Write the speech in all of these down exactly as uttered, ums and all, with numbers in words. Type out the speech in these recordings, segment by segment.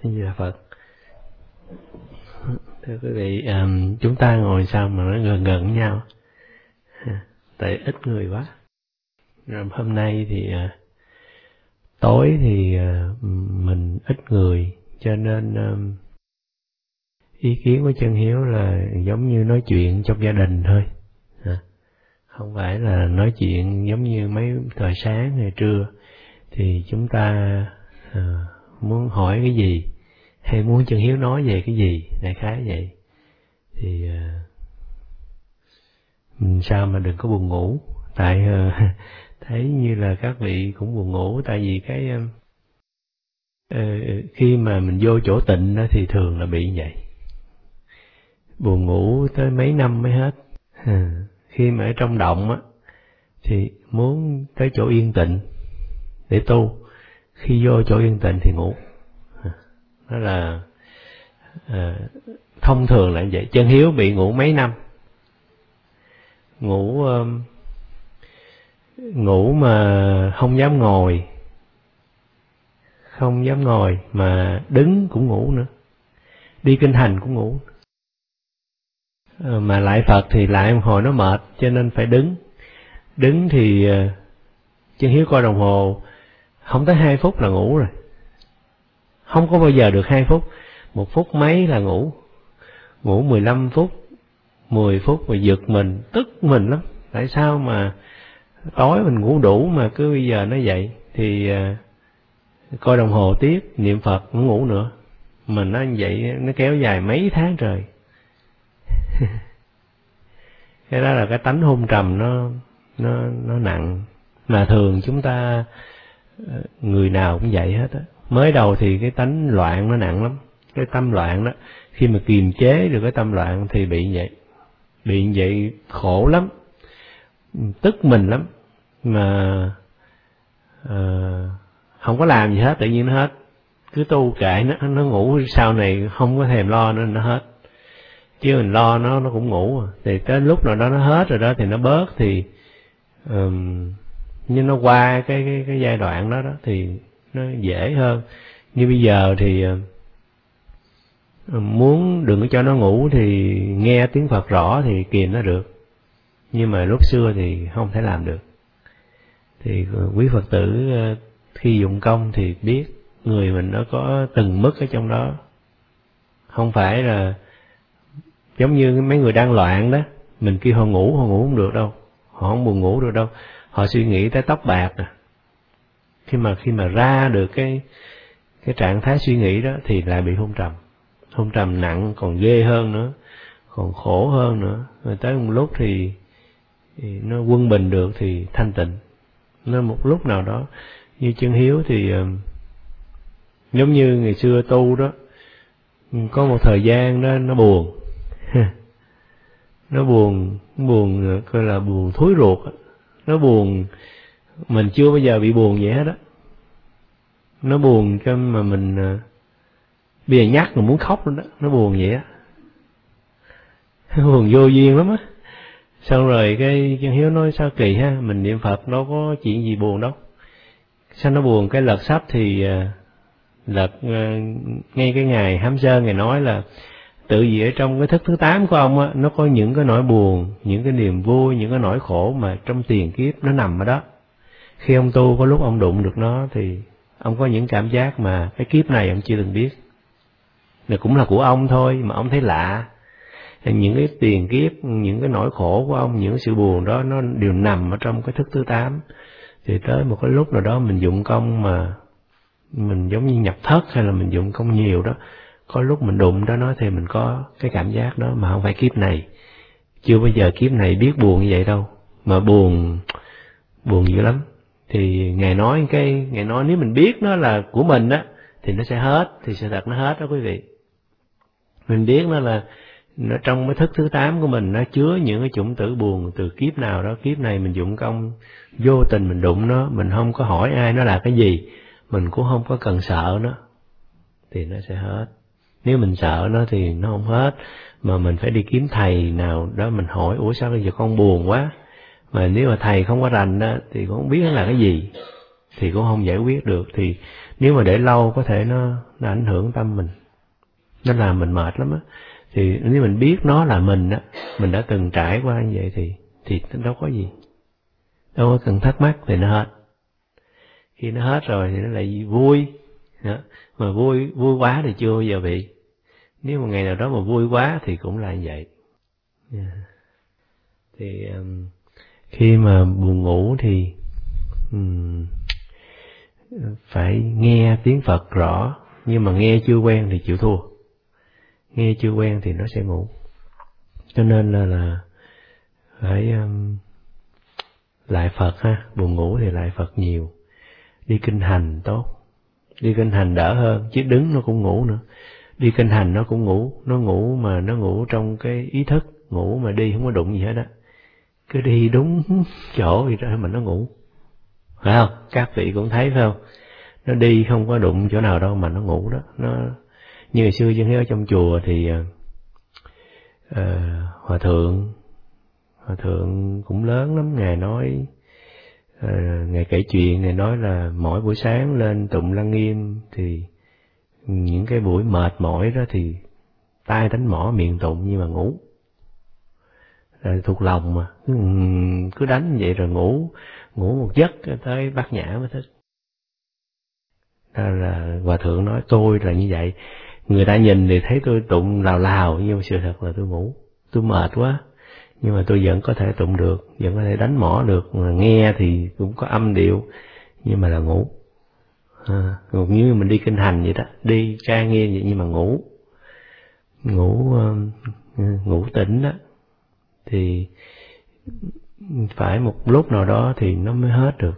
Dạ Phật. Thưa quý vị, um, chúng ta ngồi sao mà nó gần gần nhau, tại ít người quá. Rồi hôm nay thì uh, tối thì uh, mình ít người, cho nên um, ý kiến của Chân Hiếu là giống như nói chuyện trong gia đình thôi, à, không phải là nói chuyện giống như mấy thời sáng hay trưa. Thì chúng ta uh, muốn hỏi cái gì hay muốn Chân Hiếu nói về cái gì, đại khái vậy. Thì uh, sao mà đừng có buồn ngủ, tại uh, thấy như là các vị cũng buồn ngủ. Tại vì cái uh, uh, khi mà mình vô chỗ tịnh đó thì thường là bị vậy, buồn ngủ tới mấy năm mới hết. uh, Khi mà ở trong động á thì muốn tới chỗ yên tịnh để tu, khi vô chỗ yên tịnh thì ngủ. Đó là à, thông thường là vậy. Chân Hiếu bị ngủ mấy năm, ngủ um, ngủ mà không dám ngồi, không dám ngồi mà đứng cũng ngủ nữa, đi kinh hành cũng ngủ. À, mà lại Phật thì lại một hồi nó mệt cho nên phải đứng. Đứng thì uh, Chân Hiếu coi đồng hồ không tới hai phút là ngủ rồi, không có bao giờ được hai phút, một phút mấy là ngủ. Ngủ mười lăm phút, mười phút mà giật mình, tức mình lắm. Tại sao mà tối mình ngủ đủ mà cứ bây giờ nó vậy. Thì uh, coi đồng hồ tiếp, niệm Phật, nó ngủ nữa. Mà nó vậy, nó kéo dài mấy tháng trời. Cái đó là cái tánh hôn trầm nó, nó, nó nặng. Mà thường chúng ta, người nào cũng vậy hết á. Mới đầu thì cái tánh loạn nó nặng lắm, cái tâm loạn đó. Khi mà kiềm chế được cái tâm loạn thì bị vậy. Bị vậy khổ lắm, tức mình lắm. Mà uh, không có làm gì hết, tự nhiên nó hết. Cứ tu kệ nó, nó ngủ sau này không có thèm lo nữa, nó hết. Chứ mình lo nó, nó cũng ngủ. Thì tới lúc nào đó nó hết rồi đó thì nó bớt. Thì um, nhưng nó qua cái, cái, cái giai đoạn đó, đó thì nó dễ hơn. Như bây giờ thì uh, muốn đừng có cho nó ngủ thì nghe tiếng Phật rõ thì kìm nó được. Nhưng mà lúc xưa thì không thể làm được. Thì quý Phật tử uh, khi dụng công thì biết người mình nó có từng mức ở trong đó. Không phải là giống như mấy người đang loạn đó, mình kêu họ ngủ, họ ngủ không được đâu, họ không buồn ngủ được đâu. Họ suy nghĩ tới tóc bạc à. Khi mà khi mà ra được cái cái trạng thái suy nghĩ đó thì lại bị hôn trầm. Hôn trầm nặng còn ghê hơn nữa, còn khổ hơn nữa. Rồi tới một lúc thì, thì nó quân bình được thì thanh tịnh. Nó một lúc nào đó như Chân Hiếu thì uh, giống như ngày xưa tu đó, có một thời gian đó nó buồn. Nó buồn, buồn coi là buồn thúi ruột. Nó buồn, mình chưa bao giờ bị buồn vậy hết á. Nó buồn cho mà mình bây giờ nhắc mình muốn khóc luôn đó. Nó buồn vậy á. Nó buồn vô duyên lắm á. Xong rồi cái Chân Hiếu nói sao kỳ ha, mình niệm Phật đâu có chuyện gì buồn đâu. Sao nó buồn. Cái lật sách thì lật ngay cái ngày Hám Sơn ngày nói là tự vì ở trong cái thức thứ tám của ông á, nó có những cái nỗi buồn, những cái niềm vui, những cái nỗi khổ mà trong tiền kiếp nó nằm ở đó. Khi ông tu có lúc ông đụng được nó thì ông có những cảm giác mà cái kiếp này ông chưa từng biết. Này cũng là của ông thôi mà ông thấy lạ. Những cái tiền kiếp, những cái nỗi khổ của ông, những cái sự buồn đó nó đều nằm ở trong cái thức thứ tám. Thì tới một cái lúc nào đó mình dụng công mà mình giống như nhập thất hay là mình dụng công nhiều đó, có lúc mình đụng đó nó thì mình có cái cảm giác đó mà không phải kiếp này. Chưa bao giờ kiếp này biết buồn như vậy đâu. Mà buồn, buồn dữ lắm. Thì Ngài nói cái, Ngài nói nếu mình biết nó là của mình á thì nó sẽ hết, thì sự thật nó hết đó quý vị. Mình biết nó là nó trong cái thức thứ tám của mình nó chứa những cái chủng tử buồn từ kiếp nào đó. Kiếp này mình dụng công vô tình mình đụng nó, mình không có hỏi ai nó là cái gì, mình cũng không có cần sợ nó, thì nó sẽ hết. Nếu mình sợ nó thì nó không hết, mà mình phải đi kiếm thầy nào đó mình hỏi, ủa sao bây giờ con buồn quá. Mà nếu mà thầy không có rành đó thì cũng không biết nó là cái gì. thì cũng không giải quyết được. Thì nếu mà để lâu có thể nó, nó ảnh hưởng tâm mình, nó làm mình mệt lắm á. Thì nếu mình biết nó là mình á, mình đã từng trải qua như vậy thì thì đâu có gì, đâu có cần thắc mắc thì nó hết. Khi nó hết rồi thì nó lại vui đó. Mà vui vui quá thì chưa bao giờ bị. Nếu một ngày nào đó mà vui quá thì cũng là như vậy. Yeah. Thì um, khi mà buồn ngủ thì um, phải nghe tiếng Phật rõ, nhưng mà nghe chưa quen thì chịu thua. Nghe chưa quen thì nó sẽ ngủ. Cho nên là là phải um, lại Phật ha, buồn ngủ thì lại Phật nhiều. Đi kinh hành tốt, đi kinh hành đỡ hơn, chứ đứng nó cũng ngủ nữa. Đi kinh hành nó cũng ngủ, nó ngủ mà nó ngủ trong cái ý thức, ngủ mà đi không có đụng gì hết á. Cứ đi đúng chỗ gì đó mà nó ngủ. Phải không? Các vị cũng thấy phải không? Nó đi không có đụng chỗ nào đâu mà nó ngủ đó. Nó như ngày xưa Chân Hiếu ở trong chùa thì uh, hòa thượng hòa thượng cũng lớn lắm, ngài nói uh, ngài kể chuyện, ngài nói là mỗi buổi sáng lên tụng Lăng Nghiêm thì những cái buổi mệt mỏi đó thì tay đánh mõ miệng tụng nhưng mà ngủ. Rồi thuộc lòng mà cứ, cứ đánh vậy rồi ngủ ngủ một giấc tới Bát Nhã mới thích. Đó là hòa thượng nói tôi là như vậy, người ta nhìn thì thấy tôi tụng lào lào nhưng mà sự thật là tôi ngủ, tôi mệt quá nhưng mà tôi vẫn có thể tụng được, vẫn có thể đánh mõ được, mà nghe thì cũng có âm điệu nhưng mà là ngủ. À, cũng như mình đi kinh hành vậy đó, đi tra nghiêm vậy nhưng mà ngủ ngủ uh, ngủ tỉnh đó thì phải một lúc nào đó thì nó mới hết được.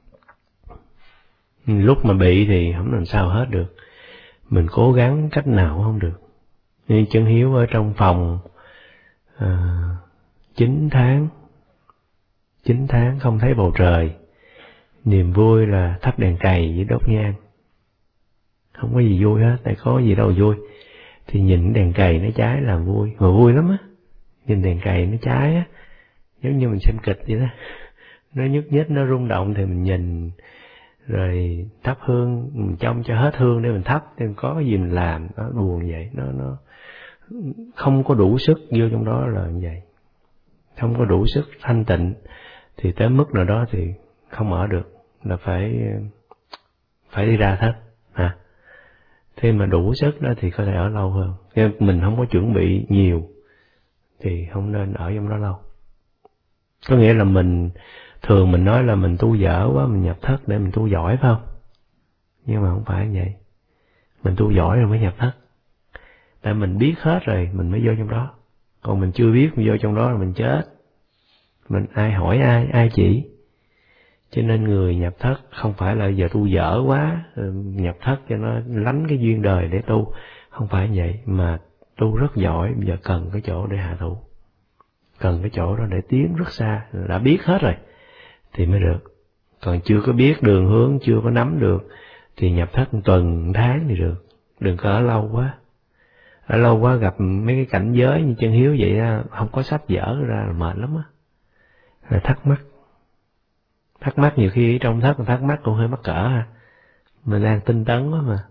Lúc mà bị thì không làm sao hết được, mình cố gắng cách nào cũng không được. Như Chân Hiếu ở trong phòng à, chín tháng chín tháng không thấy bầu trời, niềm vui là thắp đèn cày với đốt nhang, không có gì vui hết, tại có gì đâu vui. Thì nhìn đèn cày nó cháy là vui, mà vui lắm á. Nhìn đèn cày nó cháy á, giống như mình xem kịch vậy đó, nó nhúc nhích, nó rung động thì mình nhìn, rồi thắp hương, mình trông cho hết hương để mình thắp, thêm có cái gì mình làm, nó buồn vậy, nó nó không có đủ sức vô trong đó là như vậy, không có đủ sức thanh tịnh, thì tới mức nào đó thì không ở được, là phải phải đi ra hết à. Thế mà đủ sức đó thì có thể ở lâu hơn, nhưng mình không có chuẩn bị nhiều thì không nên ở trong đó lâu. Có nghĩa là mình thường mình nói là mình tu dở quá, mình nhập thất để mình tu giỏi phải không? Nhưng mà không phải như vậy. Mình tu giỏi rồi mới nhập thất. Tại mình biết hết rồi mình mới vô trong đó. Còn mình chưa biết mình vô trong đó là mình chết. Mình ai hỏi ai, ai chỉ. Cho nên người nhập thất không phải là giờ tu dở quá, nhập thất cho nó lánh cái duyên đời để tu. Không phải như vậy, mà tu rất giỏi, bây giờ cần cái chỗ để hạ thủ. Cần cái chỗ đó để tiến rất xa, đã biết hết rồi thì mới được. Còn chưa có biết đường hướng, chưa có nắm được thì nhập thất một tuần, một tháng thì được. Đừng có ở lâu quá. Ở lâu quá gặp mấy cái cảnh giới như Chân Hiếu vậy á, không có sách vở ra là mệt lắm á. Rồi thắc mắc. Thắc mắc nhiều khi trong thất thắc mắc cũng hơi mắc cỡ ha. Mình đang tinh tấn quá mà.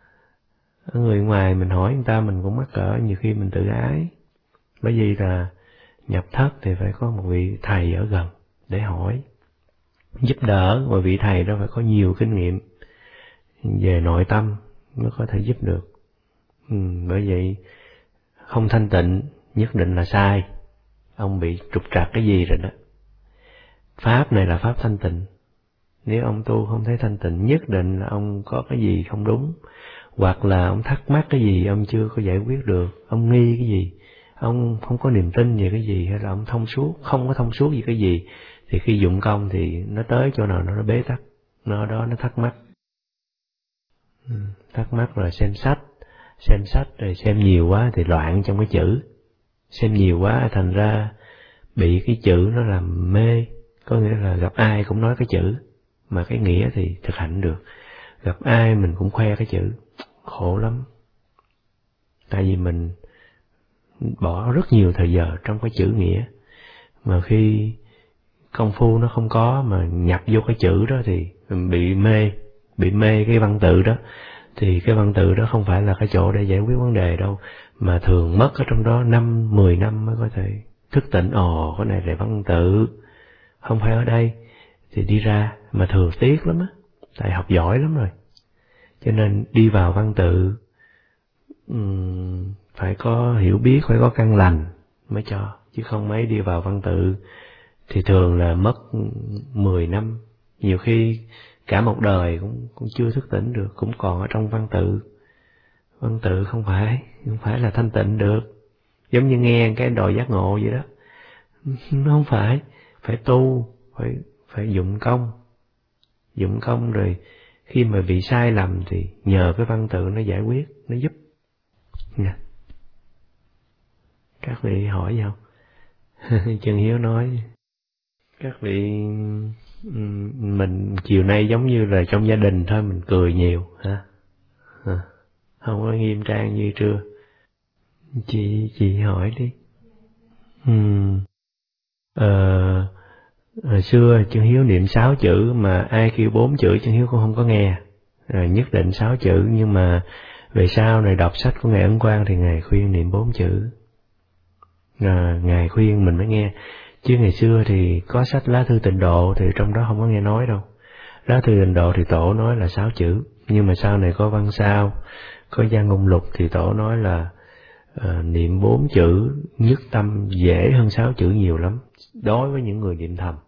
Ở người ngoài mình hỏi người ta mình cũng mắc cỡ, nhiều khi mình tự ái. Bởi vì là nhập thất thì phải có một vị thầy ở gần để hỏi, giúp đỡ, và vị thầy đó phải có nhiều kinh nghiệm về nội tâm mới có thể giúp được. Ừ, bởi vậy không thanh tịnh nhất định là sai, ông bị trục trặc cái gì rồi đó. Pháp này là pháp thanh tịnh, nếu ông tu không thấy thanh tịnh nhất định là ông có cái gì không đúng, hoặc là ông thắc mắc cái gì ông chưa có giải quyết được, ông nghi cái gì, ông không có niềm tin về cái gì, hay là ông thông suốt, không có thông suốt về cái gì, thì khi dụng công thì nó tới chỗ nào nó, nó bế tắc, nó đó nó thắc mắc. Ừ, thắc mắc rồi xem sách, xem sách rồi xem nhiều quá thì loạn trong cái chữ, xem nhiều quá thành ra bị cái chữ nó làm mê, có nghĩa là gặp ai cũng nói cái chữ, mà cái nghĩa thì thực hành được, gặp ai mình cũng khoe cái chữ, khổ lắm. Tại vì mình bỏ rất nhiều thời giờ trong cái chữ nghĩa, mà khi công phu nó không có mà nhập vô cái chữ đó thì mình bị mê, bị mê cái văn tự đó, thì cái văn tự đó không phải là cái chỗ để giải quyết vấn đề đâu, mà thường mất ở trong đó năm, mười năm mới có thể thức tỉnh, ồ cái này là văn tự, không phải ở đây, thì đi ra, mà thường tiếc lắm á, tại học giỏi lắm rồi. Cho nên đi vào văn tự, um, phải có hiểu biết, phải có căn lành mới cho, chứ không mấy đi vào văn tự thì thường là mất mười năm, nhiều khi cả một đời cũng cũng chưa thức tỉnh được, cũng còn ở trong văn tự. Văn tự không phải, không phải là thanh tịnh được, giống như nghe cái đòi giác ngộ vậy đó, nó không phải, phải tu, phải phải dụng công, dụng công rồi khi mà bị sai lầm thì nhờ cái văn tự nó giải quyết, nó giúp nha. Các vị hỏi gì không? Chân Hiếu nói các vị, mình chiều nay giống như là trong gia đình thôi, mình cười nhiều ha, à, không có nghiêm trang như trưa. Chị chị hỏi đi. Uhm, ờ, hồi xưa Chân Hiếu niệm sáu chữ mà ai kêu bốn chữ Chân Hiếu cũng không có nghe, rồi nhất định sáu chữ, nhưng mà về sau này đọc sách của ngài Ấn Quang thì ngài khuyên niệm bốn chữ, à, ngài khuyên mình mới nghe. Chứ ngày xưa thì có sách Lá Thư Tịnh Độ thì trong đó không có nghe nói đâu. Lá Thư Tịnh Độ thì tổ nói là sáu chữ, nhưng mà sau này có Văn Sao, có Giang Ngôn Lục thì tổ nói là uh, niệm bốn chữ nhất tâm dễ hơn sáu chữ nhiều lắm. Đối với những người niệm thầm,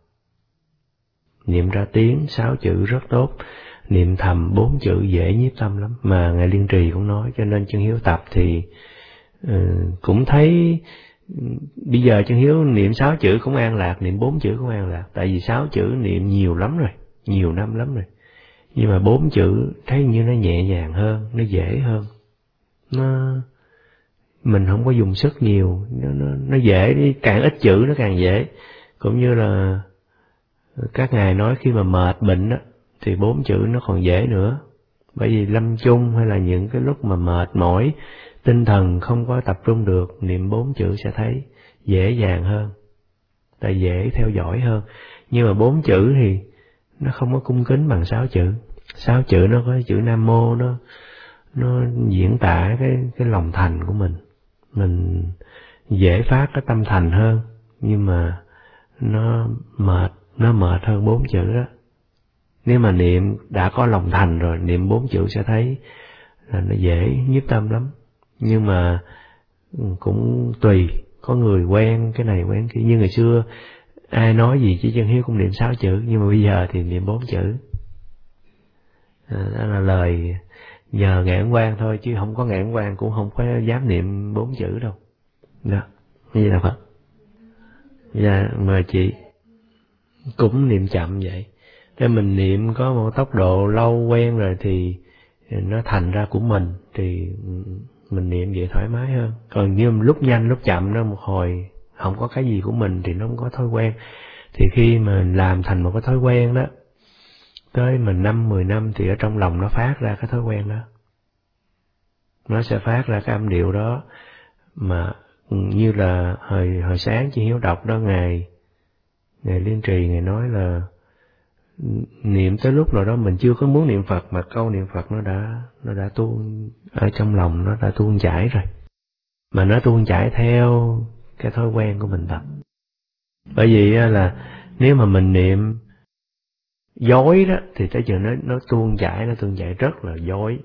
niệm ra tiếng sáu chữ rất tốt, niệm thầm bốn chữ dễ nhiếp tâm lắm. Mà ngài Liên Trì cũng nói, cho nên Chân Hiếu tập thì uh, cũng thấy bây giờ Chân Hiếu niệm sáu chữ cũng an lạc, niệm bốn chữ cũng an lạc, tại vì sáu chữ niệm nhiều lắm rồi, nhiều năm lắm rồi. Nhưng mà bốn chữ thấy như nó nhẹ nhàng hơn, nó dễ hơn, nó mình không có dùng sức nhiều, nó nó, nó dễ đi, càng ít chữ nó càng dễ. Cũng như là các ngài nói khi mà mệt bệnh á thì bốn chữ nó còn dễ nữa, bởi vì lâm chung hay là những cái lúc mà mệt mỏi, tinh thần không có tập trung được, niệm bốn chữ sẽ thấy dễ dàng hơn, tại dễ theo dõi hơn. Nhưng mà bốn chữ thì nó không có cung kính bằng sáu chữ. Sáu chữ nó có chữ Nam Mô, nó nó diễn tả cái cái lòng thành của mình, mình dễ phát cái tâm thành hơn, nhưng mà nó mệt, nó mệt hơn bốn chữ đó. Nếu mà niệm đã có lòng thành rồi, niệm bốn chữ sẽ thấy là nó dễ nhiếp tâm lắm. Nhưng mà cũng tùy, có người quen cái này quen kia. Như ngày xưa ai nói gì chứ Chân Hiếu cũng niệm sáu chữ, nhưng mà bây giờ thì niệm bốn chữ. À, đó là lời nhờ ngài Ấn Quang thôi, chứ không có ngài Ấn Quang cũng không có dám niệm bốn chữ đâu. Đó, như là Phật. Dạ, mời chị. Cũng niệm chậm vậy. Để mình niệm có một tốc độ lâu quen rồi thì nó thành ra của mình, thì mình niệm vậy thoải mái hơn. Còn như lúc nhanh lúc chậm đó, một hồi không có cái gì của mình thì nó không có thói quen. Thì khi mà làm thành một cái thói quen đó, tới mình năm, mười năm thì ở trong lòng nó phát ra cái thói quen đó. Nó sẽ phát ra cái âm điệu đó. Mà như là hồi, hồi sáng chị Hiếu đọc đó, Ngài, Ngài Liên Trì, Ngài nói là niệm tới lúc nào đó mình chưa có muốn niệm Phật, mà câu niệm Phật nó đã nó đã tuôn ở trong lòng, nó đã tuôn chảy rồi. Mà nó tuôn chảy theo cái thói quen của mình tập. Bởi vì là nếu mà mình niệm dối đó thì tới chừng nó nó tuôn chảy, nó tuôn chảy rất là dối.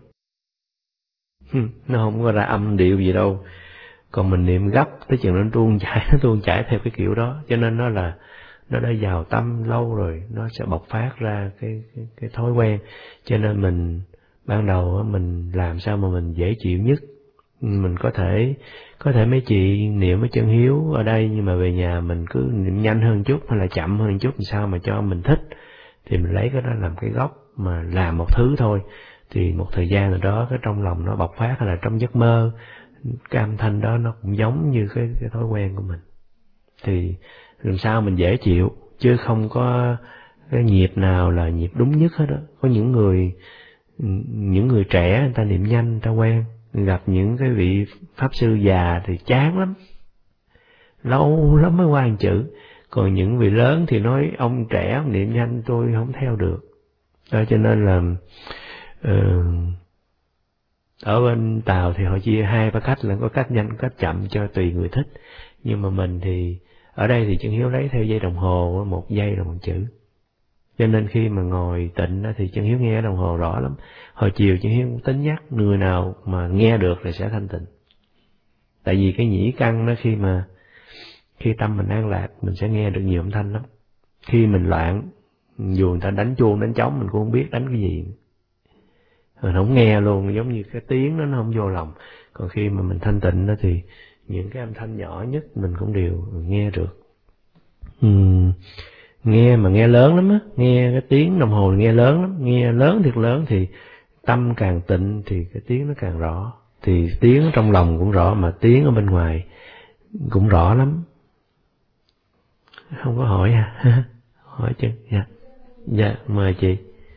Nó không có ra âm điệu gì đâu. Còn mình niệm gấp tới chừng nó tuôn chảy, nó tuôn chảy theo cái kiểu đó. Cho nên nó là nó đã vào tâm lâu rồi, nó sẽ bộc phát ra cái cái, cái thói quen. Cho nên mình ban đầu mình làm sao mà mình dễ chịu nhất. Mình có thể có thể mấy chị niệm với Chân Hiếu ở đây, nhưng mà về nhà mình cứ niệm nhanh hơn chút hay là chậm hơn chút, làm sao mà cho mình thích, thì mình lấy cái đó làm cái gốc mà làm một thứ thôi. Thì một thời gian rồi đó, cái trong lòng nó bộc phát, hay là trong giấc mơ, cái âm thanh đó nó cũng giống như cái, cái thói quen của mình. Thì làm sao mình dễ chịu, chứ không có cái nhịp nào là nhịp đúng nhất hết đó. Có những người những người trẻ người ta niệm nhanh, người ta quen. Gặp những cái vị pháp sư già thì chán lắm, lâu lắm mới qua một chữ. Còn những vị lớn thì nói ông trẻ ông niệm nhanh tôi không theo được. Đó cho nên là uh, ở bên Tàu thì họ chia hai ba cách, là có cách nhanh, có cách chậm cho tùy người thích. Nhưng mà mình thì ở đây thì Chân Hiếu lấy theo giây đồng hồ, một giây là một chữ. Cho nên khi mà ngồi tịnh thì Chân Hiếu nghe đồng hồ rõ lắm. Hồi chiều Chân Hiếu cũng tính nhắc người nào mà nghe được là sẽ thanh tịnh. Tại vì cái nhĩ căn đó, khi mà khi tâm mình an lạc mình sẽ nghe được nhiều âm thanh lắm. Khi mình loạn, dù người ta đánh chuông đánh trống mình cũng không biết đánh cái gì, mình không nghe luôn, giống như cái tiếng đó nó không vô lòng. Còn khi mà mình thanh tịnh đó thì những cái âm thanh nhỏ nhất mình cũng đều nghe được. Uhm, nghe mà nghe lớn lắm á, nghe cái tiếng đồng hồ nghe lớn lắm, nghe lớn thiệt lớn thì tâm càng tịnh thì cái tiếng nó càng rõ. Thì tiếng trong lòng cũng rõ mà tiếng ở bên ngoài cũng rõ lắm. Không có hỏi hả? Hỏi chứ. Dạ. Dạ, mời chị.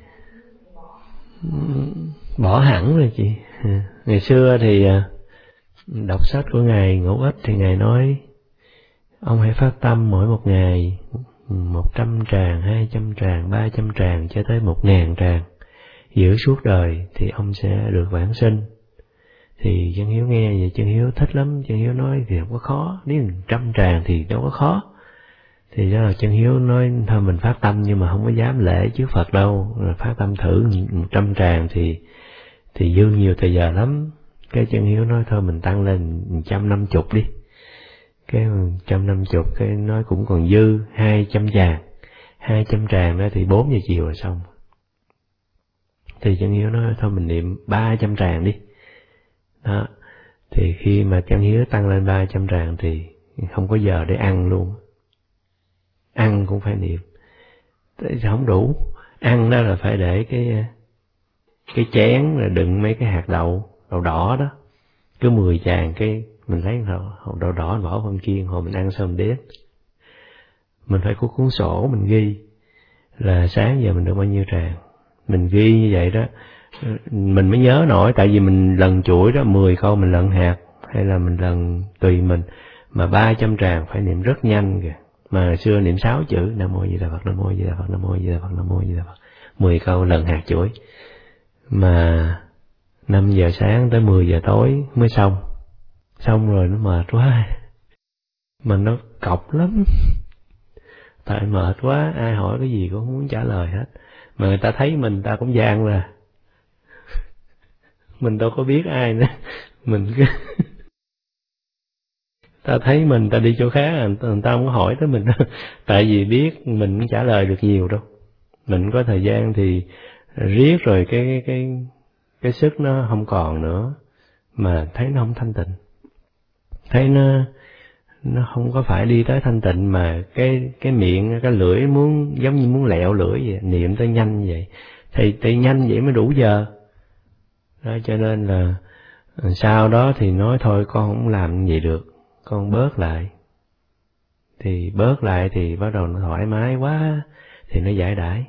Bỏ hẳn rồi chị. Ngày xưa thì đọc sách của Ngài Ngẫu Ích thì Ngài nói ông hãy phát tâm mỗi một ngày một trăm tràng, hai trăm tràng, ba trăm tràng cho tới một ngàn tràng. Giữ suốt đời thì ông sẽ được vãng sinh. Thì Chân Hiếu nghe vậy Chân Hiếu thích lắm. Chân Hiếu nói thì không có khó, nếu một trăm tràng thì đâu có khó. Thì đó là Chân Hiếu nói thôi mình phát tâm nhưng mà không có dám lễ trước Phật đâu. Rồi phát tâm thử một trăm tràng thì thì dư nhiều thời giờ lắm. Cái Chân Hiếu nói thôi mình tăng lên một trăm năm mươi đi. Cái một trăm năm mươi cái nói cũng còn dư hai trăm tràng. hai trăm tràng đó thì bốn giờ chiều là xong. Thì Chân Hiếu nói thôi mình niệm ba trăm tràng đi. Đó. Thì khi mà Chân Hiếu tăng lên ba trăm tràng thì không có giờ để ăn luôn. Ăn cũng phải niệm. Thế không đủ. Ăn đó là phải để cái cái chén là đựng mấy cái hạt đậu, đậu đỏ đó. Cứ mười tràng cái mình lấy đậu, đậu đỏ bỏ phân chiên, hồi mình ăn xong mình đếm. Mình phải có cuốn sổ mình ghi là sáng giờ mình được bao nhiêu tràng. Mình ghi như vậy đó, mình mới nhớ nổi. Tại vì mình lần chuỗi đó mười câu mình lần hạt, hay là mình lần tùy mình. Mà ba trăm tràng phải niệm rất nhanh kìa. Mà xưa niệm sáu chữ Nam Mô Di Đà Phật, Nam Mô Di Đà Phật, Nam Mô Di Đà Phật, Nam Mô Di Đà Phật. mười câu lần hạt chuỗi. Mà năm giờ sáng tới mười giờ tối mới xong. Xong rồi nó mệt quá. Mà nó cọc lắm. Tại mệt quá, ai hỏi cái gì cũng không muốn trả lời hết. Mà người ta thấy mình ta cũng gian ra. Mình đâu có biết ai nữa. Mình cứ ta thấy mình ta đi chỗ khác, người ta không có hỏi tới mình. Tại vì biết mình không trả lời được nhiều đâu. Mình có thời gian thì riết rồi cái cái cái cái sức nó không còn nữa, mà thấy nó không thanh tịnh, thấy nó nó không có phải đi tới thanh tịnh, mà cái cái miệng cái lưỡi muốn giống như muốn lẹo lưỡi vậy, niệm tới nhanh vậy thì thì nhanh vậy mới đủ giờ đó. Cho nên là sau đó thì nói thôi con không làm vậy được, con bớt lại. Thì bớt lại thì bắt đầu nó thoải mái quá thì nó giải đãi.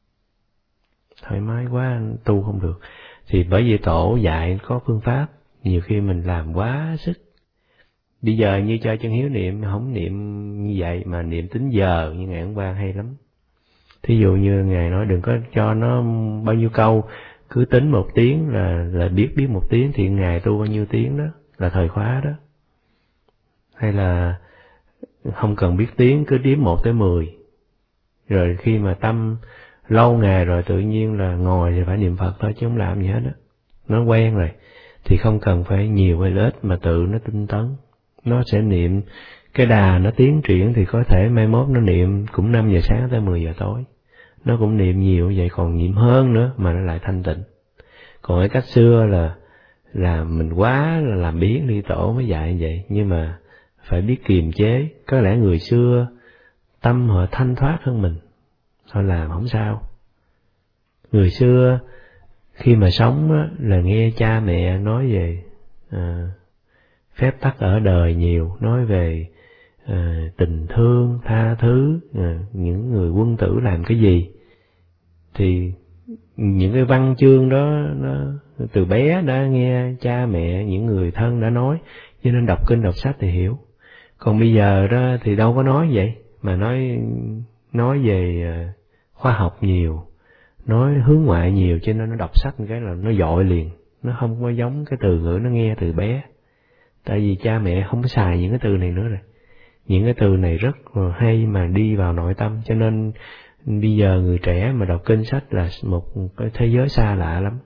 Thoải mái quá tu không được. Thì bởi vì tổ dạy có phương pháp, nhiều khi mình làm quá sức. Bây giờ như cho Chân Hiếu niệm, không niệm như vậy mà niệm tính giờ như ngày hôm qua hay lắm. Thí dụ như Ngài nói đừng có cho nó bao nhiêu câu, cứ tính một tiếng là là biết biết một tiếng, thì Ngài tu bao nhiêu tiếng đó là thời khóa đó. Hay là không cần biết tiếng, cứ đếm một tới mười. Rồi khi mà tâm lâu ngày rồi tự nhiên là ngồi thì phải niệm Phật thôi chứ không làm gì hết á. Nó quen rồi thì không cần phải nhiều hay ít, mà tự nó tinh tấn. Nó sẽ niệm, cái đà nó tiến triển thì có thể mai mốt nó niệm cũng năm giờ sáng tới mười giờ tối. Nó cũng niệm nhiều vậy, còn niệm hơn nữa mà nó lại thanh tịnh. Còn cái cách xưa là là mình quá là làm biến đi, tổ mới dạy vậy. Nhưng mà phải biết kiềm chế. Có lẽ người xưa tâm họ thanh thoát hơn mình, họ làm không sao. Người xưa khi mà sống á, là nghe cha mẹ nói về à, phép tắc ở đời nhiều, nói về à, tình thương, tha thứ, à, những người quân tử làm cái gì. Thì những cái văn chương đó nó từ bé đã nghe cha mẹ, những người thân đã nói, cho nên đọc kinh đọc sách thì hiểu. Còn bây giờ đó thì đâu có nói vậy, mà nói nói về khoa học nhiều, nói hướng ngoại nhiều, cho nên nó đọc sách một cái là nó dội liền, nó không có giống cái từ ngữ nó nghe từ bé. Tại vì cha mẹ không có xài những cái từ này nữa rồi. Những cái từ này rất hay mà đi vào nội tâm, cho nên bây giờ người trẻ mà đọc kinh sách là một cái thế giới xa lạ lắm.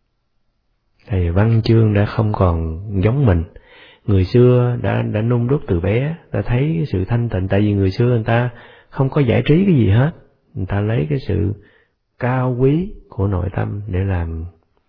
Thầy văn chương đã không còn giống mình. Người xưa đã đã nung đúc từ bé, ta thấy sự thanh tịnh. Tại vì người xưa người ta không có giải trí cái gì hết, người ta lấy cái sự cao quý của nội tâm để làm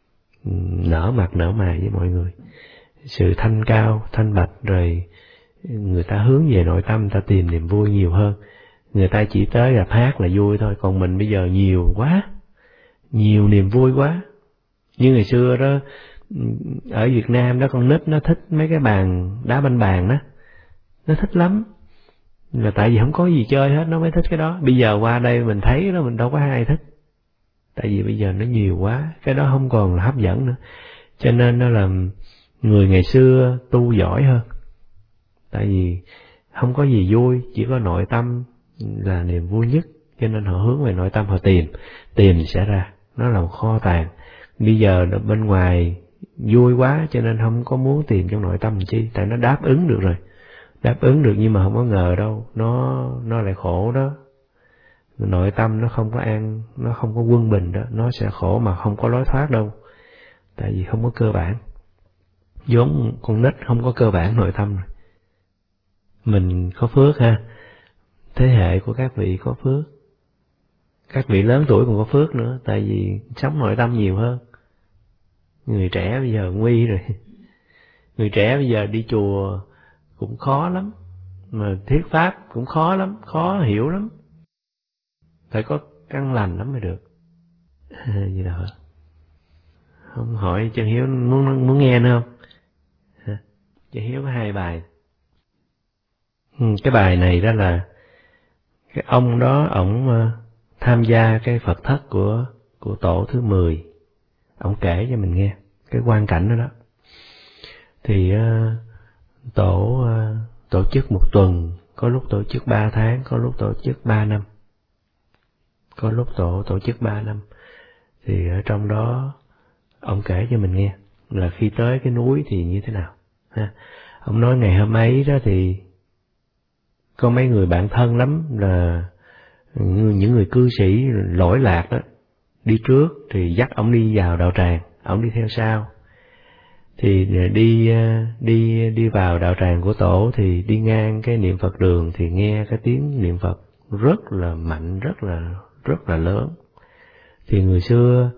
nở mặt nở mày với mọi người. Sự thanh cao, thanh bạch, rồi người ta hướng về nội tâm, người ta tìm niềm vui nhiều hơn. Người ta chỉ tới gặp hát là vui thôi, còn mình bây giờ nhiều quá, nhiều niềm vui quá. Như ngày xưa đó, ở Việt Nam đó, con nít nó thích mấy cái bàn đá banh bàn đó, nó thích lắm. Là tại vì không có gì chơi hết, nó mới thích cái đó. Bây giờ qua đây mình thấy đó, mình đâu có ai thích. Tại vì bây giờ nó nhiều quá, cái đó không còn là hấp dẫn nữa. Cho nên nó là người ngày xưa tu giỏi hơn. Tại vì không có gì vui, chỉ có nội tâm là niềm vui nhất. Cho nên họ hướng về nội tâm, họ tìm, tìm sẽ ra. Nó là một kho tàng. Bây giờ bên ngoài vui quá, cho nên không có muốn tìm trong nội tâm làm chi. Tại nó đáp ứng được rồi. Đáp ứng được nhưng mà không có ngờ đâu, nó nó lại khổ đó. Nội tâm nó không có an, nó không có quân bình đó, nó sẽ khổ mà không có lối thoát đâu. Tại vì không có cơ bản. Vốn con nít không có cơ bản nội tâm rồi. Mình có phước ha. Thế hệ của các vị có phước. Các vị lớn tuổi còn có phước nữa, tại vì sống nội tâm nhiều hơn. Người trẻ bây giờ nguy rồi. Người trẻ bây giờ đi chùa cũng khó lắm, mà thuyết pháp cũng khó lắm, khó hiểu lắm. Phải có căn lành lắm mới được. Gì đâu hả? Không hỏi Chân Hiếu muốn muốn nghe nữa không? Hả? Chân Hiếu có hai bài. Cái bài này đó là cái ông đó, ổng tham gia cái Phật thất của của tổ thứ mười. Ổng kể cho mình nghe cái quan cảnh đó đó. Thì uh, tổ uh, tổ chức một tuần, có lúc tổ chức ba tháng, có lúc tổ chức ba năm. Có lúc tổ tổ chức ba năm. Thì ở trong đó ông kể cho mình nghe là khi tới cái núi thì như thế nào ha. Ông nói ngày hôm ấy đó thì có mấy người bạn thân lắm, là những người cư sĩ lỗi lạc đó, đi trước thì dắt ông đi vào đạo tràng, ông đi theo sau. Thì đi đi đi vào đạo tràng của tổ, thì đi ngang cái niệm Phật đường thì nghe cái tiếng niệm Phật rất là mạnh, rất là rất là lớn. Thì người xưa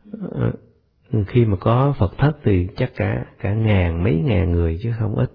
khi mà có Phật thất thì chắc cả cả ngàn mấy ngàn người chứ không ít.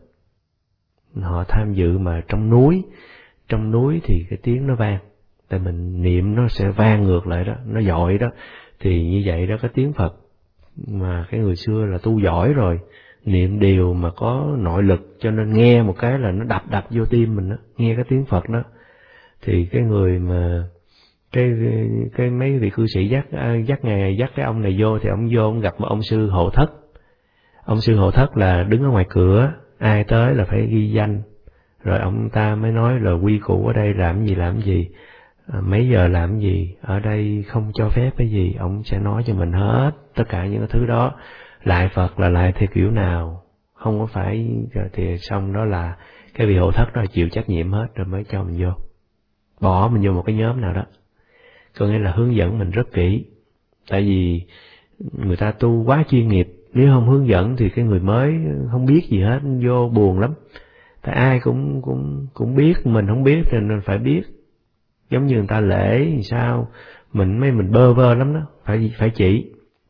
Họ tham dự mà trong núi, trong núi thì cái tiếng nó vang. Tại mình niệm nó sẽ vang ngược lại đó, nó dội đó. Thì như vậy đó, cái tiếng Phật mà cái người xưa là tu giỏi rồi, niệm điều mà có nội lực, cho nên nghe một cái là nó đập đập vô tim mình đó, nghe cái tiếng Phật đó. Thì cái người mà cái cái mấy vị cư sĩ dắt dắt ngày dắt cái ông này vô, thì ông vô ông gặp một ông sư hộ thất. Ông sư hộ thất là đứng ở ngoài cửa, ai tới là phải ghi danh, rồi ông ta mới nói là quy củ ở đây làm gì làm gì, à, mấy giờ làm gì, ở đây không cho phép cái gì, ông sẽ nói cho mình hết tất cả những cái thứ đó. Lại Phật là lại theo kiểu nào, không có phải. Thì xong đó là cái vị hộ thất đó chịu trách nhiệm hết, rồi mới cho mình vô, bỏ mình vô một cái nhóm nào đó. Có nghĩa là hướng dẫn mình rất kỹ. Tại vì người ta tu quá chuyên nghiệp, nếu không hướng dẫn thì cái người mới không biết gì hết, vô buồn lắm. Tại ai cũng cũng cũng biết, mình không biết thì nên phải biết. Giống như người ta lễ thì sao, mình mấy mình bơ vơ lắm đó, phải phải chỉ.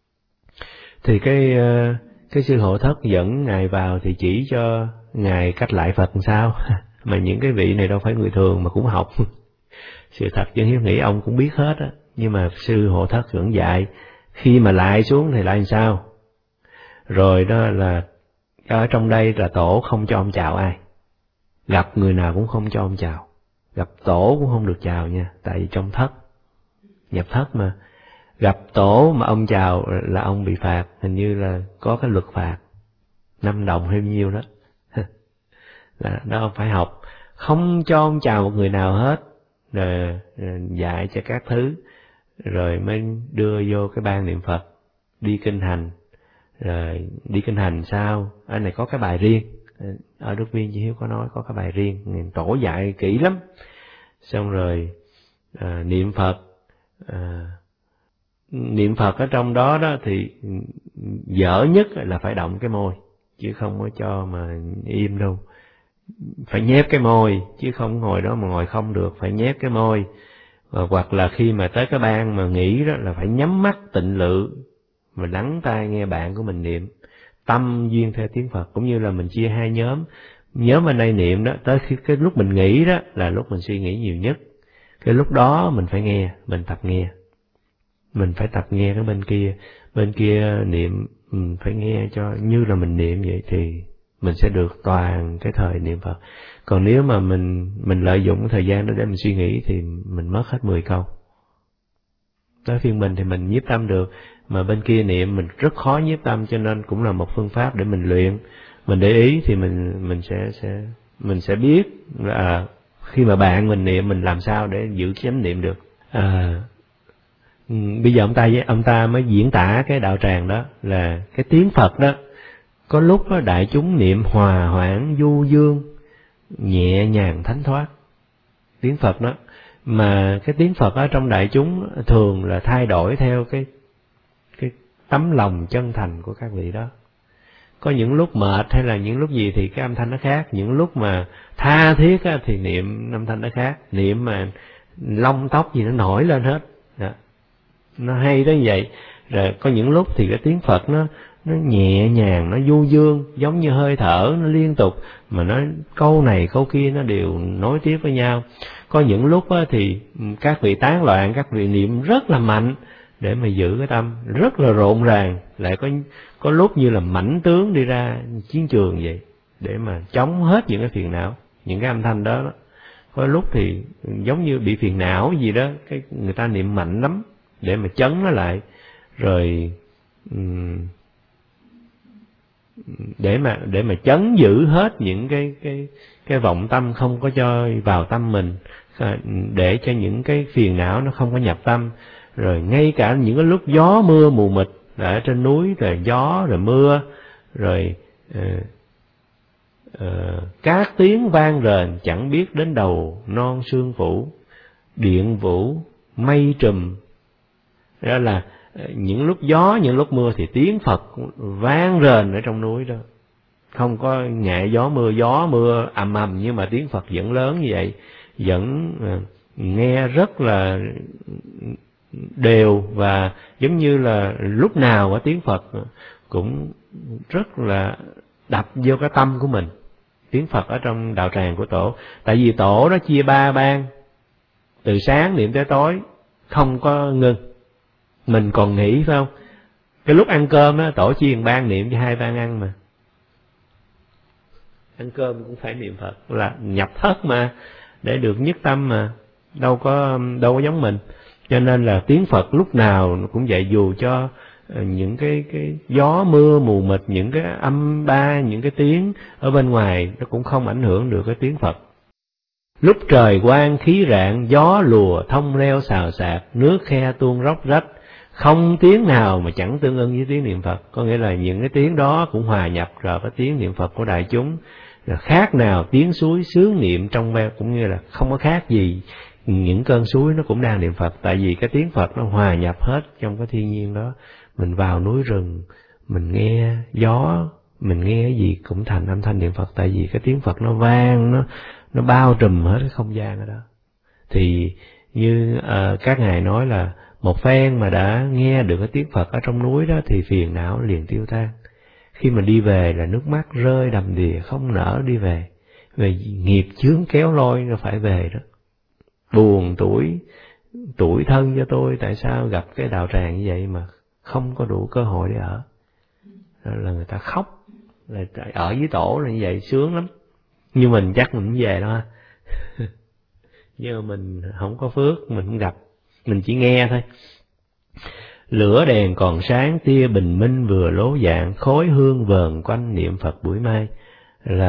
Thì cái cái sư hộ thất dẫn ngài vào thì chỉ cho ngài cách lại Phật làm sao. Mà những cái vị này đâu phải người thường mà cũng học. Sự thật Chân Hiếu nghĩ ông cũng biết hết á, nhưng mà sư hộ thất vẫn dạy khi mà lại xuống thì lại làm sao. Rồi đó là ở trong đây là tổ không cho ông chào ai, gặp người nào cũng không cho ông chào, gặp tổ cũng không được chào nha. Tại vì trong thất, nhập thất mà, gặp tổ mà ông chào là ông bị phạt, hình như là có cái luật phạt năm đồng hay nhiêu đó. Là đó phải học không cho ông chào một người nào hết, rồi, rồi dạy cho các thứ, rồi mới đưa vô cái ban niệm Phật, đi kinh hành. Rồi đi kinh hành sao? Ở này có cái bài riêng, ở Đức Viên Chí Hiếu có nói có cái bài riêng, tổ dạy kỹ lắm. Xong rồi à, niệm Phật, à, niệm Phật ở trong đó đó thì dở nhất là phải động cái môi, chứ không có cho mà im đâu. Phải nhép cái môi, chứ không ngồi đó mà ngồi không được, phải nhép cái môi. Và hoặc là khi mà tới cái ban mà nghỉ đó là phải nhắm mắt tịnh lự, mà lắng tai nghe bạn của mình niệm, tâm duyên theo tiếng Phật. Cũng như là mình chia hai nhóm, nhóm bên đây niệm đó, tới khi cái lúc mình nghỉ đó là lúc mình suy nghĩ nhiều nhất. Cái lúc đó mình phải nghe, mình tập nghe, mình phải tập nghe cái bên kia, bên kia niệm, mình phải nghe cho như là mình niệm vậy thì mình sẽ được toàn cái thời niệm Phật. Còn nếu mà mình mình lợi dụng cái thời gian đó để mình suy nghĩ thì mình mất hết mười câu. Tới phiên mình thì mình nhiếp tâm được, mà bên kia niệm mình rất khó nhiếp tâm, cho nên cũng là một phương pháp để mình luyện. Mình để ý thì mình mình sẽ sẽ mình sẽ biết là khi mà bạn mình niệm mình làm sao để giữ chánh niệm được. À, bây giờ ông ta ông ta mới diễn tả cái đạo tràng đó là cái tiếng Phật đó, có lúc đó đại chúng niệm hòa hoãn du dương, nhẹ nhàng thánh thoát. Tiếng Phật đó, mà cái tiếng Phật ở trong đại chúng thường là thay đổi theo cái cái tấm lòng chân thành của các vị đó. Có những lúc mệt hay là những lúc gì thì cái âm thanh nó khác, những lúc mà tha thiết á, thì niệm âm thanh nó khác, niệm mà lông tóc gì nó nổi lên hết. Đó. Nó hay tới vậy. Rồi có những lúc thì cái tiếng Phật nó nó nhẹ nhàng, nó du dương, giống như hơi thở nó liên tục, mà nó câu này câu kia nó đều nối tiếp với nhau. Có những lúc á, thì các vị tán loạn, các vị niệm rất là mạnh để mà giữ cái tâm, rất là rộn ràng. Lại có có lúc như là mãnh tướng đi ra chiến trường vậy, để mà chống hết những cái phiền não, những cái âm thanh đó, đó. Có lúc thì giống như bị phiền não gì đó, cái người ta niệm mạnh lắm để mà chấn nó lại, rồi um, để mà để mà chấn giữ hết những cái cái cái vọng tâm không có cho vào tâm mình, để cho những cái phiền não nó không có nhập tâm. Rồi ngay cả những cái lúc gió mưa mù mịt ở trên núi, rồi gió rồi mưa, rồi uh, uh, các tiếng vang rền chẳng biết đến đầu non sương phủ, điện vũ mây trùm. Đó là những lúc gió, những lúc mưa thì tiếng Phật vang rền ở trong núi đó. Không có ngại gió mưa, gió mưa ầm ầm nhưng mà tiếng Phật vẫn lớn như vậy, vẫn uh, nghe rất là đều, và giống như là lúc nào có tiếng Phật cũng rất là đập vô cái tâm của mình. Tiếng Phật ở trong đạo tràng của tổ, tại vì tổ đó chia ba ban, từ sáng niệm tới tối không có ngưng. Mình còn nghĩ phải không, cái lúc ăn cơm á, tổ chia ban niệm cho hai ban ăn, mà ăn cơm cũng phải niệm Phật, là nhập thất mà, để được nhất tâm mà, đâu có đâu có giống mình. Cho nên là tiếng Phật lúc nào cũng vậy, dù cho những cái cái gió mưa mù mịt, những cái âm ba, những cái tiếng ở bên ngoài nó cũng không ảnh hưởng được cái tiếng Phật. Lúc trời quang khí rạng, gió lùa thông reo xào xạc, nước khe tuôn róc rách, không tiếng nào mà chẳng tương ưng với tiếng niệm Phật. Có nghĩa là những cái tiếng đó cũng hòa nhập vào cái tiếng niệm Phật của đại chúng, là khác nào tiếng suối sướng niệm trong veo, cũng như là không có khác gì những cơn suối nó cũng đang niệm Phật. Tại vì cái tiếng Phật nó hòa nhập hết trong cái thiên nhiên đó. Mình vào núi rừng, mình nghe gió, mình nghe cái gì cũng thành âm thanh niệm Phật, tại vì cái tiếng Phật nó vang, nó nó bao trùm hết cái không gian ở đó. Thì như uh, các ngài nói là một phen mà đã nghe được cái tiếng Phật ở trong núi đó thì phiền não liền tiêu tan. Khi mình đi về là nước mắt rơi đầm đìa, không nỡ đi về, về nghiệp chướng kéo lôi nó phải về đó. Buồn tuổi tuổi thân cho tôi, tại sao gặp cái đạo tràng như vậy mà không có đủ cơ hội để ở. Đó là người ta khóc, là ở với tổ là như vậy sướng lắm. Nhưng mình chắc mình cũng về đó ha. Nhưng mà mình không có phước, mình không gặp, mình chỉ nghe thôi. Lửa đèn còn sáng, tia bình minh vừa lố dạng, khói hương vờn quanh niệm Phật buổi mai. Là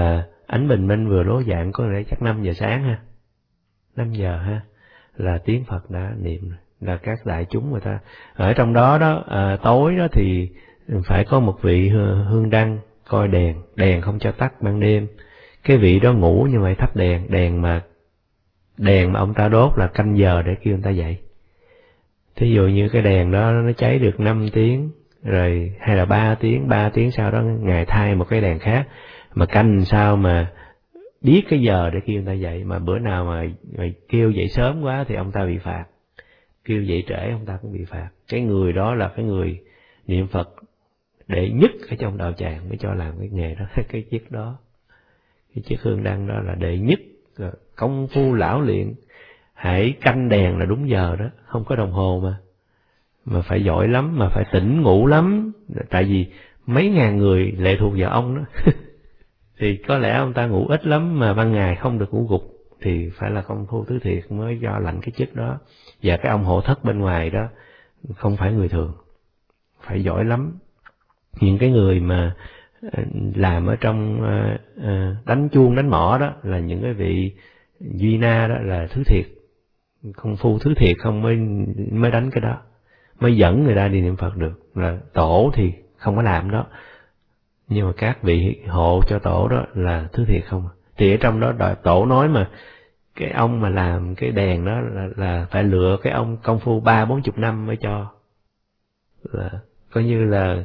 Ánh bình minh vừa lố dạng có lẽ chắc năm giờ sáng ha, năm giờ ha, là tiếng Phật đã niệm, là các đại chúng người ta ở trong đó đó. À, tối đó thì phải có một vị hương đăng coi đèn, đèn không cho tắt ban đêm. Cái vị đó ngủ nhưng mà thắp đèn, đèn mà đèn mà ông ta đốt là canh giờ để kêu người ta dậy. Thí dụ như cái đèn đó nó cháy được năm tiếng rồi, hay là ba tiếng, ba tiếng sau đó Ngài thay một cái đèn khác, mà canh sao mà biết cái giờ để kêu người ta dậy. Mà bữa nào mà, mà kêu dậy sớm quá thì ông ta bị phạt, kêu dậy trễ ông ta cũng bị phạt. Cái người đó là cái người niệm Phật đệ nhất ở trong đạo tràng mới cho làm cái nghề đó, cái chiếc đó, cái chiếc hương đăng đó là đệ nhất, công phu lão luyện. Hãy canh đèn là đúng giờ đó, không có đồng hồ mà mà phải giỏi lắm, mà phải tỉnh ngủ lắm, tại vì mấy ngàn người lệ thuộc vào ông đó thì có lẽ ông ta ngủ ít lắm, mà ban ngày không được ngủ gục, thì phải là công phu tứ thiệt mới do lạnh cái chức đó. Và cái ông hộ thất bên ngoài đó không phải người thường, phải giỏi lắm. Những cái người mà làm ở trong đánh chuông đánh mõ đó là những cái vị duy na đó, là thứ thiệt, công phu thứ thiệt không mới mới đánh cái đó, mới dẫn người ta đi niệm Phật được. Là tổ thì không có làm đó, nhưng mà các vị hộ cho tổ đó là thứ thiệt không. Thì ở trong đó tổ nói mà cái ông mà làm cái đèn đó là, là phải lựa cái ông công phu ba bốn chục năm mới cho, là coi như là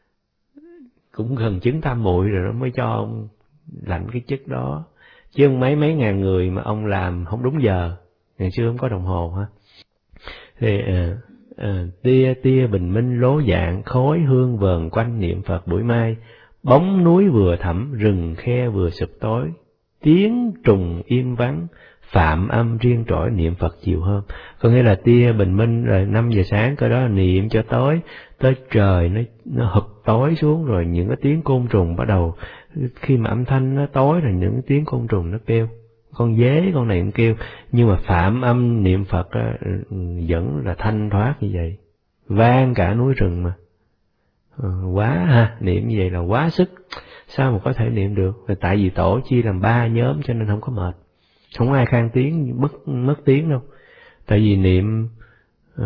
cũng gần chứng tam muội rồi nó mới cho ông lãnh cái chức đó. Chứ mấy mấy ngàn người mà ông làm không đúng giờ, ngày xưa không có đồng hồ ha. Thì à, à, tia tia bình minh lố dạng, khói hương vờn quanh niệm Phật buổi mai, bóng núi vừa thẳm, rừng khe vừa sụp tối, tiếng trùng im vắng, phạm âm riêng trỗi niệm Phật chiều hôm. Có nghĩa là tia bình minh là năm giờ sáng, cái đó là niệm cho tối, tới trời nó nó hụp tối xuống rồi, những cái tiếng côn trùng bắt đầu, khi mà âm thanh nó tối rồi những tiếng côn trùng nó kêu, con dế con này cũng kêu, nhưng mà phạm âm niệm Phật á, vẫn là thanh thoát như vậy, vang cả núi rừng mà. Ừ, quá ha, niệm như vậy là quá sức, sao mà có thể niệm được? Là tại vì tổ chia làm ba nhóm cho nên không có mệt, không ai khang tiếng mất mất tiếng đâu. Tại vì niệm uh,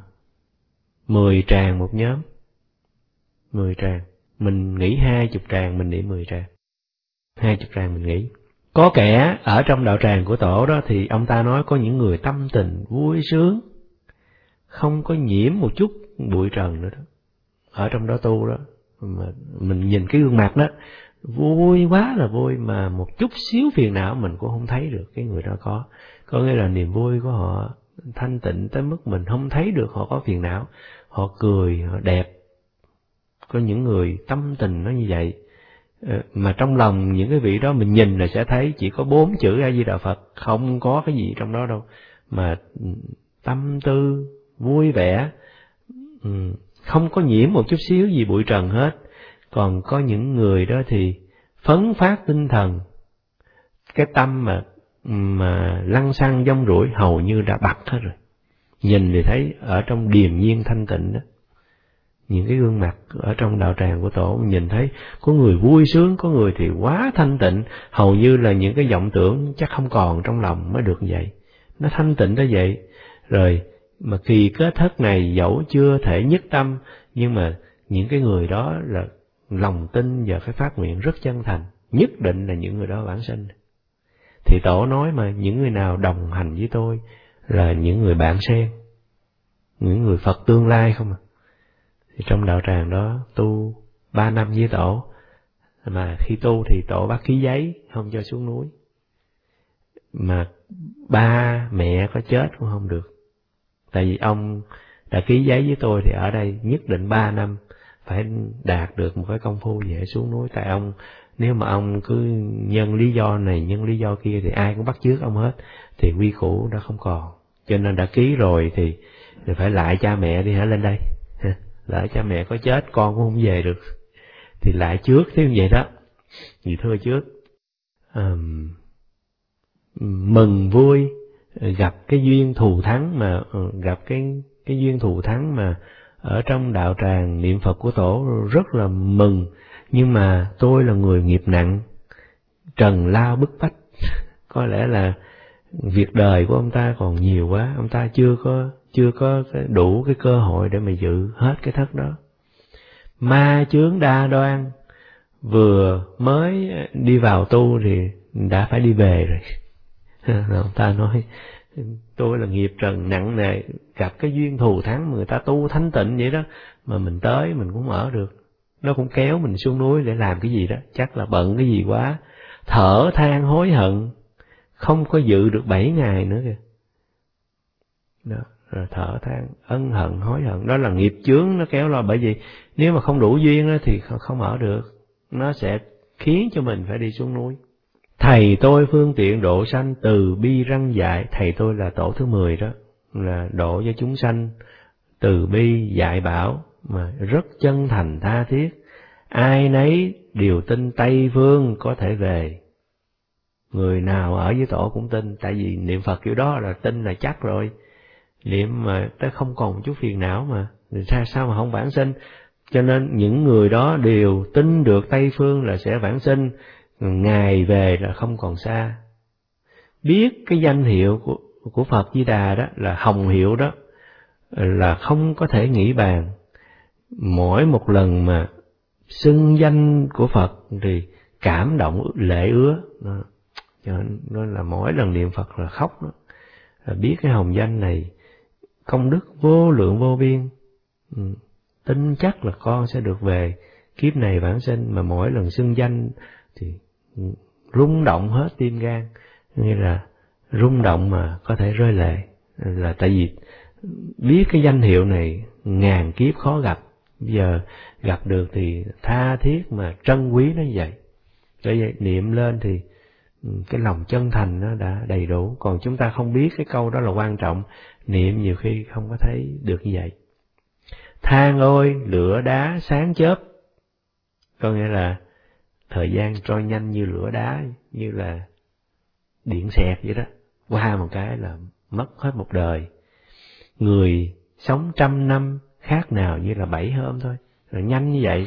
mười tràng một nhóm, mười tràng, mình nghỉ hai chục tràng, mình niệm mười tràng, hai chục tràng mình nghỉ. Có kẻ ở trong đạo tràng của tổ đó thì ông ta nói có những người tâm tình vui sướng, không có nhiễm một chút bụi trần nữa đó, ở trong đó tu đó, mà mình nhìn cái gương mặt đó vui quá là vui, mà một chút xíu phiền não mình cũng không thấy được cái người đó có. Có nghĩa là niềm vui của họ thanh tịnh tới mức mình không thấy được họ có phiền não, họ cười, họ đẹp. Có những người tâm tình nó như vậy, mà trong lòng những cái vị đó mình nhìn là sẽ thấy chỉ có bốn chữ A Di Đà Phật, không có cái gì trong đó đâu, mà tâm tư vui vẻ, không có nhiễm một chút xíu gì bụi trần hết. Còn có những người đó thì phấn phát tinh thần, cái tâm mà mà lăng xăng dông rủi hầu như đã bật hết rồi, nhìn thì thấy ở trong điềm nhiên thanh tịnh đó. Những cái gương mặt ở trong đạo tràng của tổ nhìn thấy có người vui sướng, có người thì quá thanh tịnh, hầu như là những cái vọng tưởng chắc không còn trong lòng mới được vậy, nó thanh tịnh tới vậy. Rồi mà kỳ kết thất này dẫu chưa thể nhất tâm, nhưng mà những cái người đó là lòng tin và cái phát nguyện rất chân thành, nhất định là những người đó vãng sinh. Thì tổ nói mà những người nào đồng hành với tôi là những người bạn sen, những người Phật tương lai không à. Thì trong đạo tràng đó tu ba năm với tổ, mà khi tu thì tổ bắt ký giấy không cho xuống núi, mà ba mẹ có chết cũng không được. Tại vì ông đã ký giấy với tôi thì ở đây nhất định ba năm phải đạt được một cái công phu dễ xuống núi. Tại ông, nếu mà ông cứ nhân lý do này nhân lý do kia thì ai cũng bắt chước ông hết, thì quy củ đã không còn. Cho nên đã ký rồi thì, thì phải lại cha mẹ đi hả, lên đây. Lỡ cha mẹ có chết con cũng không về được, thì lại trước thế như vậy đó. Vì thưa trước, um, mừng vui gặp cái duyên thù thắng, mà gặp cái cái duyên thù thắng mà ở trong đạo tràng niệm Phật của tổ rất là mừng. Nhưng mà tôi là người nghiệp nặng, trần lao bức bách. Có lẽ là việc đời của ông ta còn nhiều quá, ông ta chưa có chưa có đủ cái cơ hội để mà dự hết cái thất đó. Ma chướng đa đoan, vừa mới đi vào tu thì đã phải đi về rồi. Ông ta nói tôi là nghiệp trần nặng nề, gặp cái duyên thù thắng mà người ta tu thanh tịnh vậy đó, mà mình tới mình cũng ở được. Nó cũng kéo mình xuống núi để làm cái gì đó, chắc là bận cái gì quá, thở than hối hận, không có dự được bảy ngày nữa kìa. Đó, rồi thở than, ân hận, hối hận, đó là nghiệp chướng nó kéo lo. Bởi vì nếu mà không đủ duyên đó thì không ở được, nó sẽ khiến cho mình phải đi xuống núi. Thầy tôi phương tiện độ sanh, từ bi răng dạy. Thầy tôi là tổ thứ mười đó, là độ cho chúng sanh, từ bi dạy bảo, mà rất chân thành tha thiết. Ai nấy đều tin Tây Phương có thể về. Người nào ở với tổ cũng tin, tại vì niệm Phật kiểu đó là tin là chắc rồi. Niệm mà tới không còn một chút phiền não mà, sao sao mà không vãng sinh. Cho nên những người đó đều tin được Tây Phương là sẽ vãng sinh, ngày về là không còn xa. Biết cái danh hiệu của, của Phật Di Đà đó là hồng hiệu đó, là không có thể nghĩ bàn. Mỗi một lần mà xưng danh của Phật thì cảm động lệ ứa. Đó. Cho nên là mỗi lần niệm Phật là khóc đó. Là biết cái hồng danh này công đức vô lượng vô biên, ừ. tin chắc là con sẽ được về kiếp này vãng sinh. Mà mỗi lần xưng danh thì rung động hết tim gan, nghĩa là rung động mà có thể rơi lệ, là tại vì biết cái danh hiệu này ngàn kiếp khó gặp, bây giờ gặp được thì tha thiết mà trân quý nó như vậy. Bởi vậy niệm lên thì cái lòng chân thành nó đã đầy đủ. Còn chúng ta không biết cái câu đó là quan trọng, niệm nhiều khi không có thấy được như vậy. Than ôi lửa đá sáng chớp, có nghĩa là thời gian trôi nhanh như lửa đá, như là điện xẹt vậy đó, qua một cái là mất hết một đời. Người sống trăm năm khác nào như là bảy hôm thôi, rồi nhanh như vậy.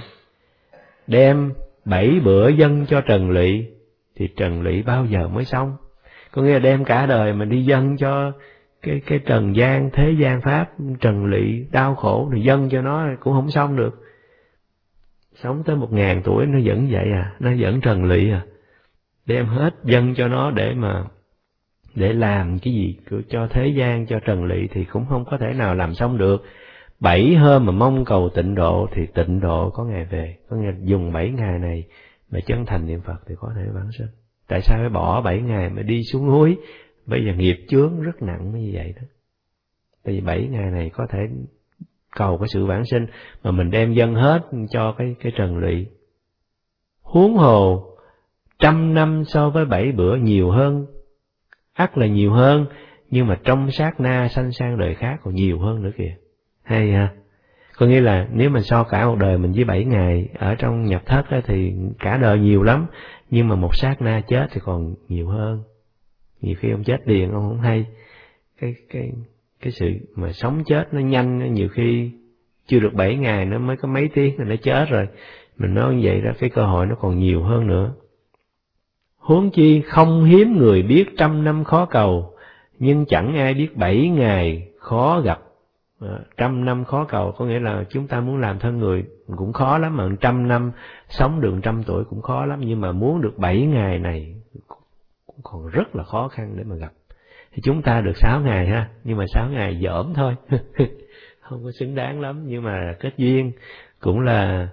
Đem bảy bữa dâng cho Trần Lỵ thì Trần Lỵ bao giờ mới xong? Có nghĩa là đem cả đời mà đi dâng cho cái cái trần gian, thế gian pháp, Trần Lỵ đau khổ thì dâng cho nó cũng không xong được. Sống tới một ngàn tuổi nó vẫn vậy à, nó vẫn Trần Lỵ à. Đem hết dâng cho nó để mà để làm cái gì cho thế gian, cho Trần Lỵ thì cũng không có thể nào làm xong được. Bảy hôm mà mong cầu tịnh độ thì tịnh độ có ngày về. Có nghĩa là dùng bảy ngày này mà chân thành niệm Phật thì có thể vãng sinh. Tại sao phải bỏ bảy ngày mà đi xuống núi? Bây giờ nghiệp chướng rất nặng như vậy đó. Tại vì bảy ngày này có thể cầu cái sự vãng sinh, mà mình đem dâng hết cho cái cái Trần Lỵ. Huống hồ trăm năm so với bảy bữa nhiều hơn, ắt là nhiều hơn, nhưng mà trong sát na sanh sang đời khác còn nhiều hơn nữa kìa. Hay ha. Có nghĩa là nếu mà so cả một đời mình với bảy ngày ở trong nhập thất đó, thì cả đời nhiều lắm, nhưng mà một sát na chết thì còn nhiều hơn. Nhiều khi ông chết liền ông không hay. Cái cái cái sự mà sống chết nó nhanh, nhiều khi chưa được bảy ngày nó mới có mấy tiếng rồi nó chết rồi. Mình nói như vậy đó, cái cơ hội nó còn nhiều hơn nữa. Huống chi không hiếm người biết trăm năm khó cầu, nhưng chẳng ai biết bảy ngày khó gặp. À, trăm năm khó cầu có nghĩa là chúng ta muốn làm thân người cũng khó lắm, mà trăm năm sống được trăm tuổi cũng khó lắm, nhưng mà muốn được bảy ngày này cũng còn rất là khó khăn để mà gặp. Thì chúng ta được sáu ngày ha, nhưng mà sáu ngày dởm thôi, không có xứng đáng lắm, nhưng mà kết duyên cũng là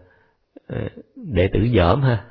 đệ tử dởm ha.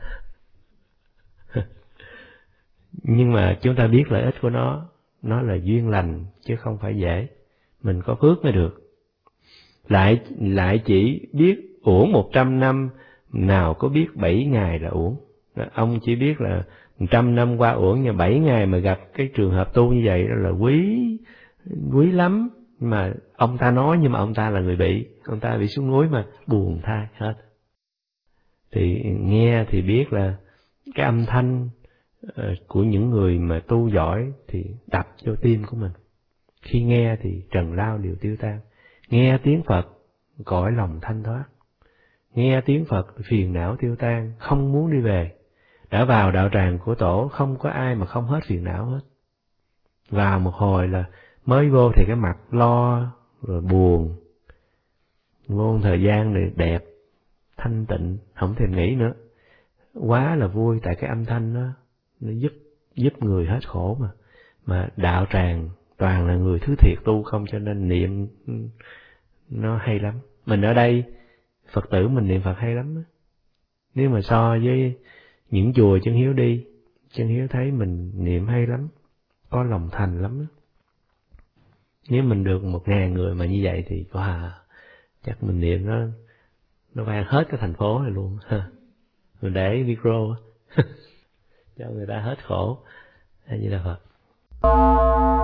Nhưng mà chúng ta biết lợi ích của nó, nó là duyên lành chứ không phải dễ, mình có phước mới được. Lại lại chỉ biết uổng một trăm năm, nào có biết bảy ngày là uổng. Ông chỉ biết là một trăm năm qua uổng, nhưng bảy ngày mà gặp cái trường hợp tu như vậy đó là quý quý lắm. Mà ông ta nói, nhưng mà ông ta là người bị, ông ta bị xuống núi mà buồn thay hết. Thì nghe thì biết là cái âm thanh của những người mà tu giỏi thì đập vô tim của mình. Khi nghe thì trần lao đều tiêu tan. Nghe tiếng Phật cõi lòng thanh thoát. Nghe tiếng Phật phiền não tiêu tan, không muốn đi về. đã vào đạo tràng của tổ không có ai mà không hết phiền não hết. Vào một hồi là mới vô thì cái mặt lo rồi buồn, vô thời gian này đẹp thanh tịnh, không thèm nghĩ nữa, quá là vui. Tại cái âm thanh đó nó giúp giúp người hết khổ mà. Mà đạo tràng toàn là người thứ thiệt tu không, cho nên niệm nó hay lắm. Mình ở đây Phật tử mình niệm Phật hay lắm đó. Nếu mà so với những chùa chân Hiếu đi, chân Hiếu thấy mình niệm hay lắm, có lòng thành lắm đó. Nếu mình được một ngàn người mà như vậy thì wow, chắc mình niệm nó nó vang hết cái thành phố này luôn. Mình để micro cho người ta hết khổ. Hay như là Phật.